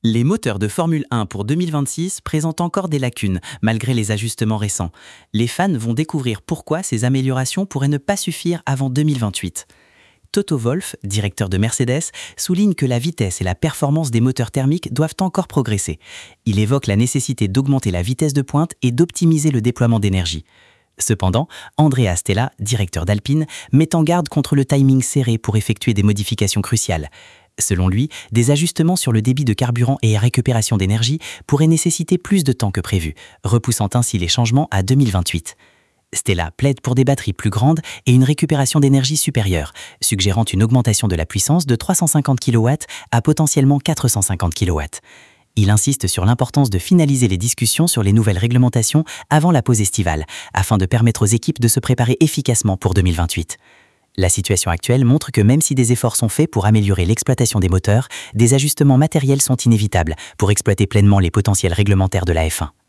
Les moteurs de Formule 1 pour 2026 présentent encore des lacunes, malgré les ajustements récents. Les fans vont découvrir pourquoi ces améliorations pourraient ne pas suffire avant 2028. Toto Wolff, directeur de Mercedes, souligne que la vitesse et la performance des moteurs thermiques doivent encore progresser. Il évoque la nécessité d'augmenter la vitesse de pointe et d'optimiser le déploiement d'énergie. Cependant, Andrea Stella, directeur d'Alpine, met en garde contre le timing serré pour effectuer des modifications cruciales. Selon lui, des ajustements sur le débit de carburant et récupération d'énergie pourraient nécessiter plus de temps que prévu, repoussant ainsi les changements à 2028. Stella plaide pour des batteries plus grandes et une récupération d'énergie supérieure, suggérant une augmentation de la puissance de 350 kW à potentiellement 450 kW. Il insiste sur l'importance de finaliser les discussions sur les nouvelles réglementations avant la pause estivale, afin de permettre aux équipes de se préparer efficacement pour 2028. La situation actuelle montre que même si des efforts sont faits pour améliorer l'exploitation des moteurs, des ajustements matériels sont inévitables pour exploiter pleinement les potentiels réglementaires de la F1.